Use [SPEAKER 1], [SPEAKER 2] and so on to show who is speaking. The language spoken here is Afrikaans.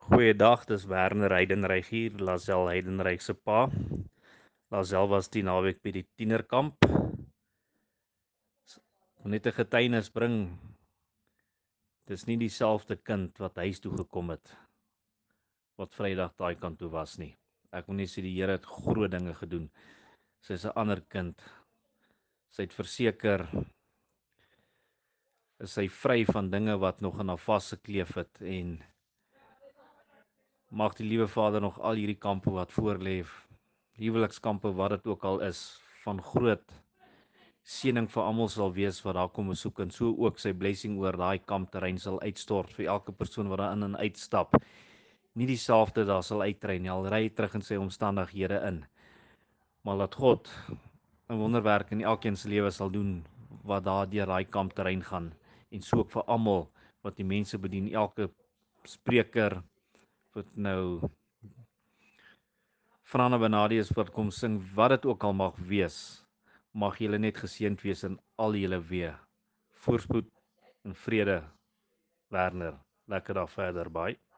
[SPEAKER 1] Goeiedag, dis Werner Heidenreich hier, Lazel Heidenreich se pa. Lazel was die naweek by die tienerkamp. Moet net 'n getuienis bring. Dis nie dieselfde kind wat huis toe gekom het wat Vrydag daai kant toe was nie. Ek wil net sê die Here het groot dinge gedoen. Sy's 'n ander kind. Sy het verseker is sy vry van dinge wat nog aan haar vasgekleef het en mag die liewe Vader nog al hierdie kampe wat voorlê, huwelikskampe wat dit ook al is, van groot seëning vir almal sal wees wat daar kom besoek en so ook sy blessing oor daai kampterrein sal uitstort vir elke persoon wat daar in en uitstap. Nie dieselfde daar sal uittrein nie, al ry hy terug in sy omstandighede in. Maar laat God 'n wonderwerk in elkeen se lewe sal doen wat daar deur daai kampterrein gaan en so ook vir almal wat die mense bedien, elke spreker wat nou Frana Benadius wat kom sing, wat dit ook al mag wees, mag julle net geseënd wees in al julle weë. Voorspoed en vrede, Werner. Lekker dag verder, bye.